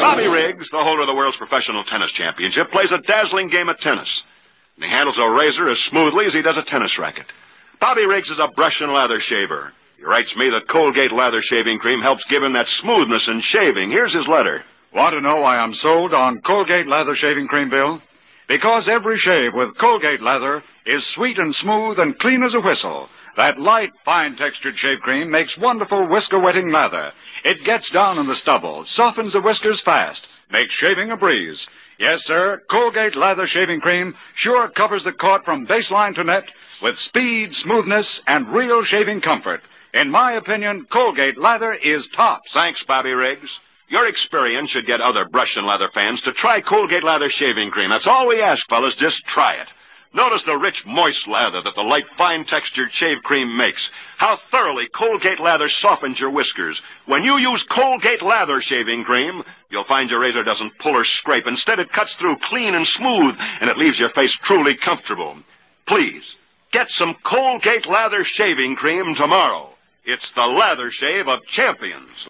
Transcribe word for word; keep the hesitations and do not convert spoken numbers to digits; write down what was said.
Bobby Riggs, the holder of the world's professional tennis championship, plays a dazzling game of tennis. And he handles a razor as smoothly as he does a tennis racket. Bobby Riggs is a brush and lather shaver. He writes me that Colgate Lather Shaving Cream helps give him that smoothness in shaving. Here's his letter. Want to know why I'm sold on Colgate Lather Shaving Cream, Bill? Because every shave with Colgate Lather is sweet and smooth and clean as a whistle. That light, fine-textured shave cream makes wonderful whisker-wetting lather. It gets down in the stubble, softens the whiskers fast, makes shaving a breeze. Yes, sir, Colgate Lather Shaving Cream sure covers the court from baseline to net with speed, smoothness, and real shaving comfort. In my opinion, Colgate Lather is tops. Thanks, Bobby Riggs. Your experience should get other brush and leather fans to try Colgate Lather Shaving Cream. That's all we ask, fellas. Just try it. Notice the rich, moist lather that the light, fine-textured shave cream makes. How thoroughly Colgate Lather softens your whiskers. When you use Colgate Lather Shaving Cream, you'll find your razor doesn't pull or scrape. Instead, it cuts through clean and smooth, and it leaves your face truly comfortable. Please, get some Colgate Lather Shaving Cream tomorrow. It's the lather shave of champions.